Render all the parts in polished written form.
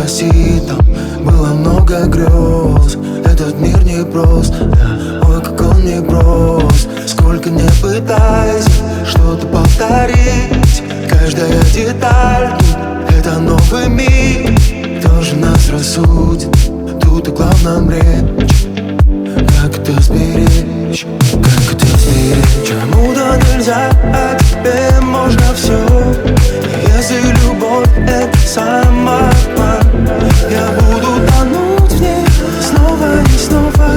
прости, там было много грез. Этот мир не прост, да, ой, как он не прост. Сколько не пытайся что-то повторить, каждая деталь тут — это новый мир. Кто же нас рассудит? Тут о главном речь. Как это сберечь? Как это сберечь? Кому-то нельзя, а тебе можно все. Если любовь — это самообман, я буду тонуть в ней снова и снова.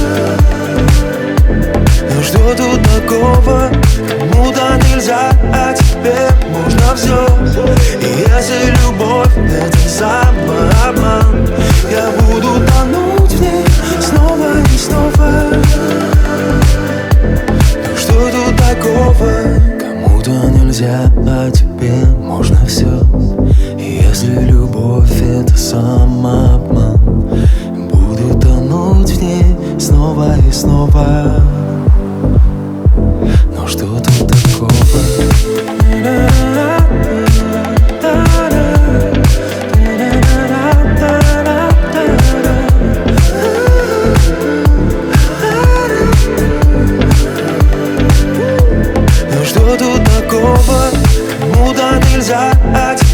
Ну что тут такого? Кому-то нельзя, а тебе можно все. И если любовь — это самообман, я буду тонуть в ней снова и снова. Ну что тут такого? Кому-то нельзя, а тебе можно все. И если любовь — это самообман, буду тонуть в ней снова и снова. Ну что тут такого? Ну что тут такого? Кому-то нельзя, а